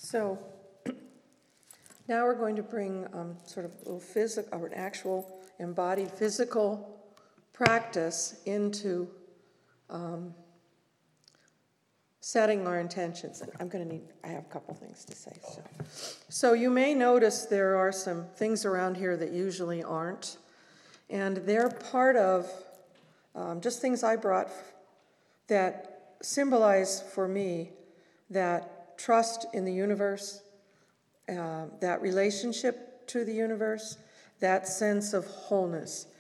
So now we're going to bring sort of a little physical, or an actual embodied physical practice into setting our intentions. And I have a couple things to say. So you may notice there are some things around here that usually aren't. And they're part of just things I brought that symbolize for me that trust in the universe, that relationship to the universe, that sense of wholeness.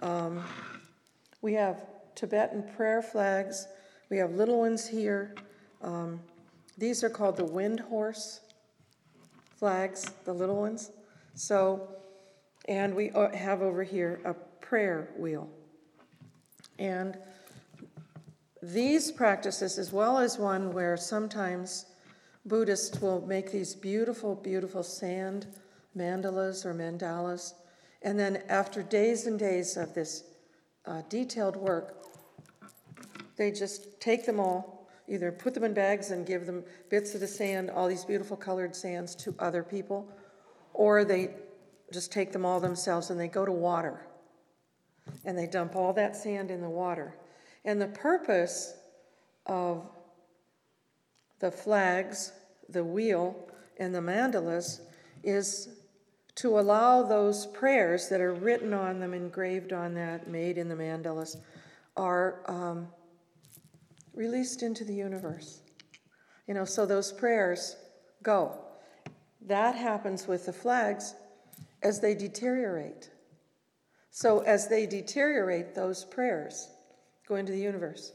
We have Tibetan prayer flags. We have little ones here. These are called the wind horse flags, the little ones. And we have over here a prayer wheel. And these practices, as well as one where sometimes Buddhists will make these beautiful, beautiful sand mandalas or mandalas, and then after days and days of this detailed work, they just take them all, either put them in bags and give them bits of the sand, all these beautiful colored sands, to other people, or they just take them all themselves and they go to water. And they dump all that sand in the water. And the purpose of the flags, the wheel, and the mandalas is to allow those prayers that are written on them, engraved on that, made in the mandalas, are released into the universe. So those prayers go. That happens with the flags as they deteriorate. So as they deteriorate, those prayers go into the universe.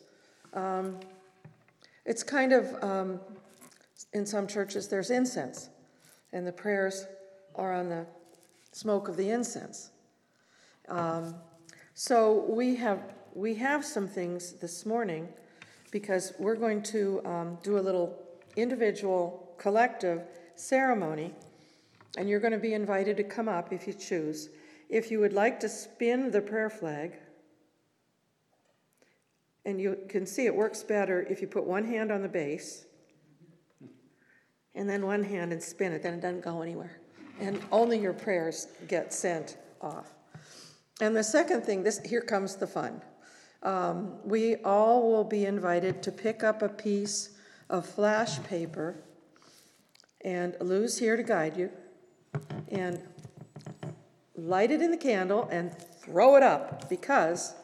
It's kind of, in some churches, there's incense, and the prayers are on the smoke of the incense. So we have some things this morning, because we're going to do a little individual, collective ceremony, and you're going to be invited to come up if you choose. If you would like to spin the prayer flag, and you can see it works better if you put one hand on the base and then one hand and spin it, then it doesn't go anywhere. And only your prayers get sent off. And the second thing, here comes the fun. We all will be invited to pick up a piece of flash paper, and Lou's here to guide you, and light it in the candle and throw it up, because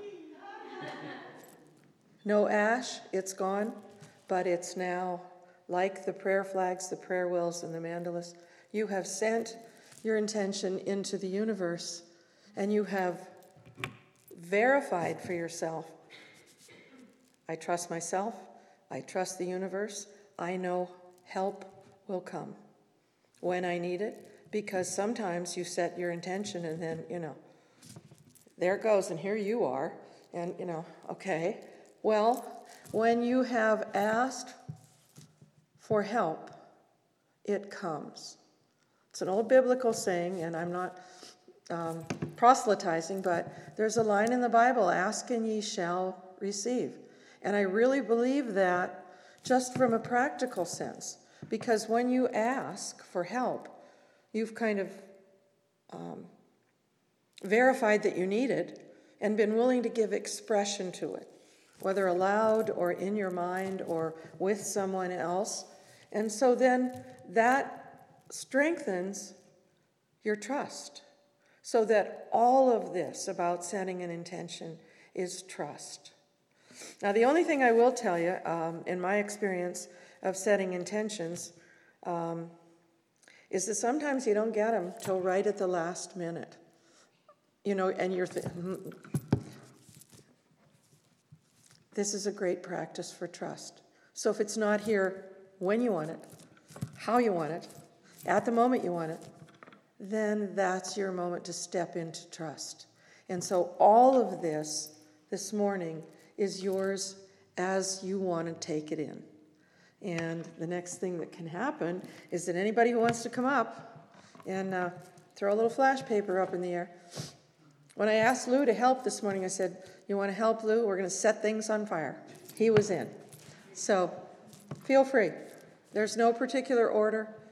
no ash, it's gone, but it's now like the prayer flags, the prayer wheels, and the mandalas. You have sent your intention into the universe, and you have verified for yourself, I trust myself, I trust the universe, I know help will come when I need it, because sometimes you set your intention and then, there it goes, and here you are, and, okay. Well, when you have asked for help, it comes. It's an old biblical saying, and I'm not proselytizing, but there's a line in the Bible, ask and ye shall receive. And I really believe that just from a practical sense, because when you ask for help, you've kind of verified that you need it and been willing to give expression to it, whether aloud or in your mind or with someone else. And so then that strengthens your trust, so that all of this about setting an intention is trust. Now, the only thing I will tell you, in my experience of setting intentions, is that sometimes you don't get them till right at the last minute. And you're thinking, this is a great practice for trust. So if it's not here when you want it, how you want it, at the moment you want it, then that's your moment to step into trust. And so all of this morning is yours as you want to take it in. And the next thing that can happen is that anybody who wants to come up and throw a little flash paper up in the air. When I asked Lou to help this morning, I said, you want to help, Lou? We're going to set things on fire. He was in. So feel free. There's no particular order.